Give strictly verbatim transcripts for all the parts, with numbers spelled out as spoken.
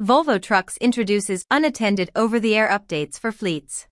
Volvo Trucks introduces unattended over-the-air updates for fleets.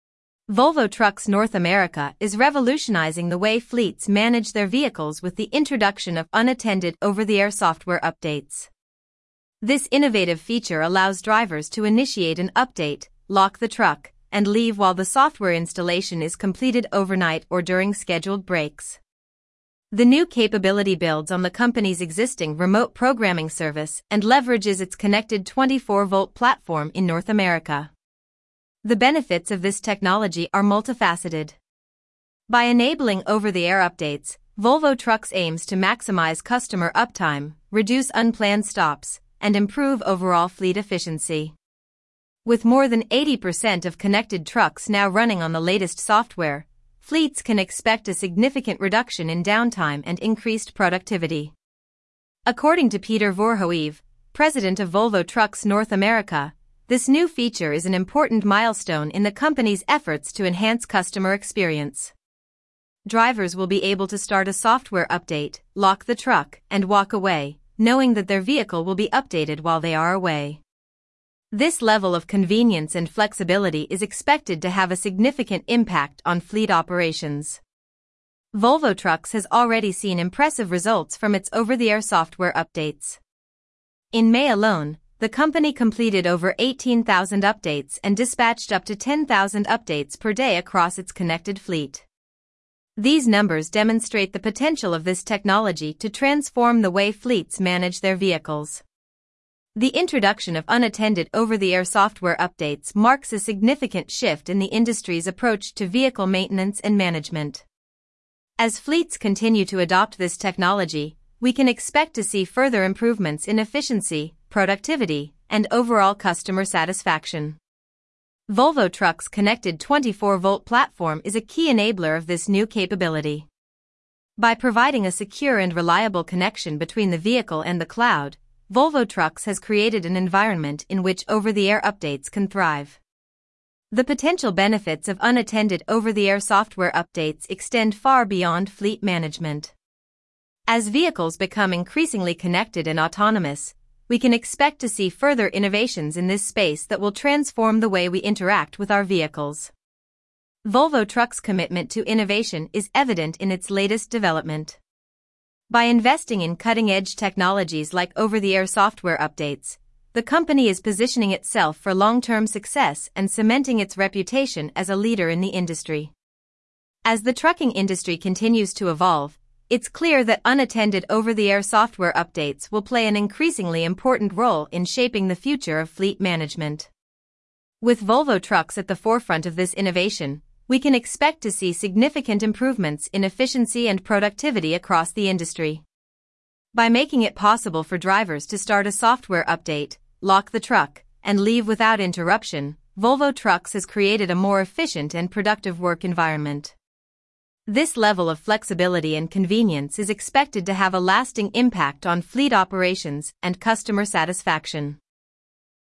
Volvo Trucks North America is revolutionizing the way fleets manage their vehicles with the introduction of unattended over-the-air software updates. This innovative feature allows drivers to initiate an update, lock the truck, and leave while the software installation is completed overnight or during scheduled breaks. The new capability builds on the company's existing remote programming service and leverages its connected twenty-four volt platform in North America. The benefits of this technology are multifaceted. By enabling over-the-air updates, Volvo Trucks aims to maximize customer uptime, reduce unplanned stops, and improve overall fleet efficiency. With more than eighty percent of connected trucks now running on the latest software, fleets can expect a significant reduction in downtime and increased productivity. According to Peter Voorhoeve, president of Volvo Trucks North America, this new feature is an important milestone in the company's efforts to enhance customer experience. Drivers will be able to start a software update, lock the truck, and walk away, knowing that their vehicle will be updated while they are away. This level of convenience and flexibility is expected to have a significant impact on fleet operations. Volvo Trucks has already seen impressive results from its over-the-air software updates. In May alone, the company completed over eighteen thousand updates and dispatched up to ten thousand updates per day across its connected fleet. These numbers demonstrate the potential of this technology to transform the way fleets manage their vehicles. The introduction of unattended over-the-air software updates marks a significant shift in the industry's approach to vehicle maintenance and management. As fleets continue to adopt this technology, we can expect to see further improvements in efficiency, productivity, and overall customer satisfaction. Volvo Trucks' connected twenty-four volt platform is a key enabler of this new capability. By providing a secure and reliable connection between the vehicle and the cloud, Volvo Trucks has created an environment in which over-the-air updates can thrive. The potential benefits of unattended over-the-air software updates extend far beyond fleet management. As vehicles become increasingly connected and autonomous, we can expect to see further innovations in this space that will transform the way we interact with our vehicles. Volvo Trucks' commitment to innovation is evident in its latest development. By investing in cutting-edge technologies like over-the-air software updates, the company is positioning itself for long-term success and cementing its reputation as a leader in the industry. As the trucking industry continues to evolve, it's clear that unattended over-the-air software updates will play an increasingly important role in shaping the future of fleet management. With Volvo Trucks at the forefront of this innovation, we can expect to see significant improvements in efficiency and productivity across the industry. By making it possible for drivers to start a software update, lock the truck, and leave without interruption, Volvo Trucks has created a more efficient and productive work environment. This level of flexibility and convenience is expected to have a lasting impact on fleet operations and customer satisfaction.